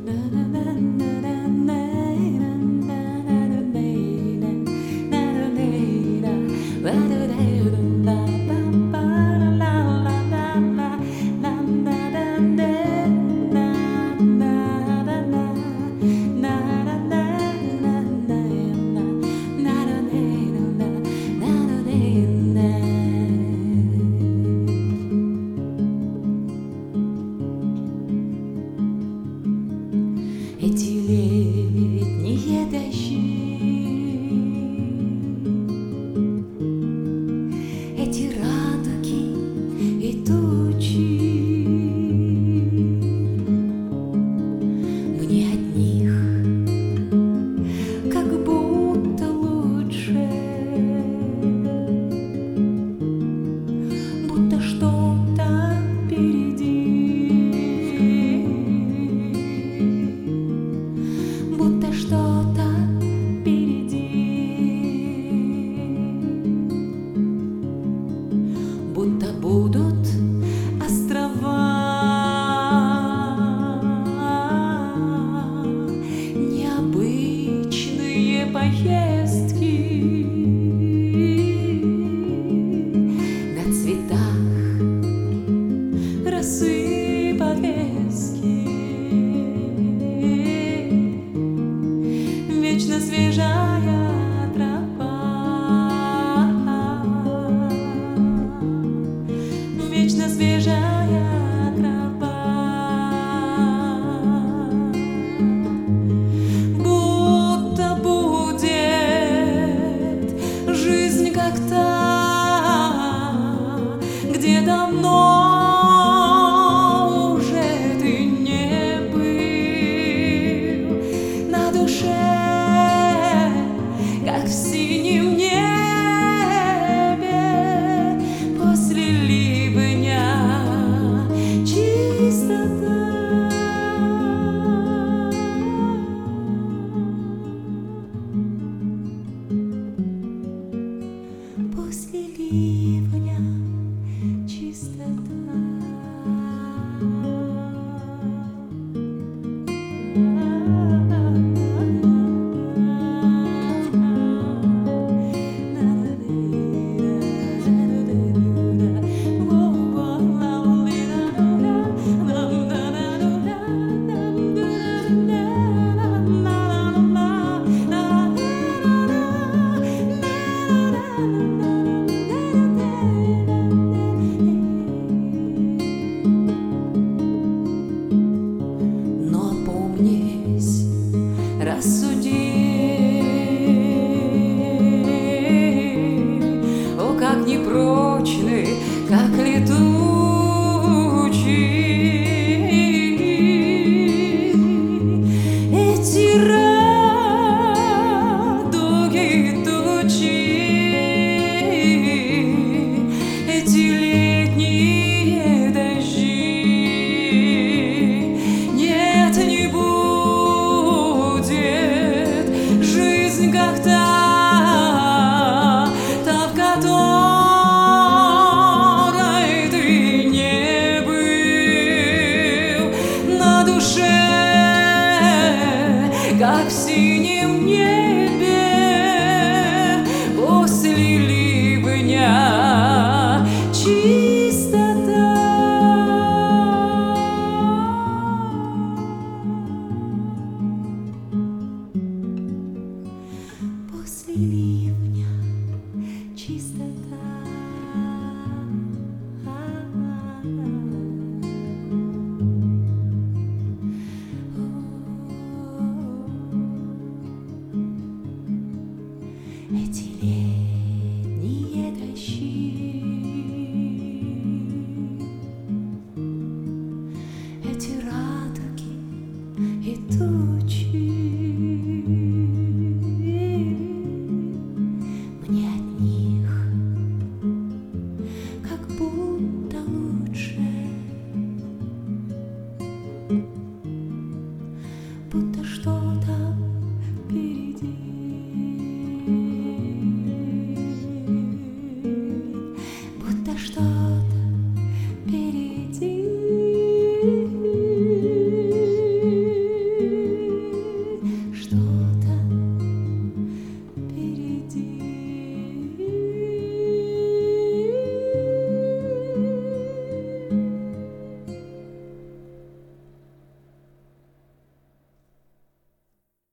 Эти летние дожди, эти радуги и тучи, мне от них как будто лучше, будто что-то впереди. Будто что-то впереди, будто будут острова, необычные поездки на цветах росы подвески. Вечно свежая трава, вечно свежая трава, будто будет жизнь как та, где давно уже ты не был, на душе как в синем небе после ливня чистота. После ливня чистота. Рассуди, о, как непрочны, как летучи эти радуги тучи, эти летние дожди. Нет, не будет жизнь как та, в которой ты не был, на душе как в синем небе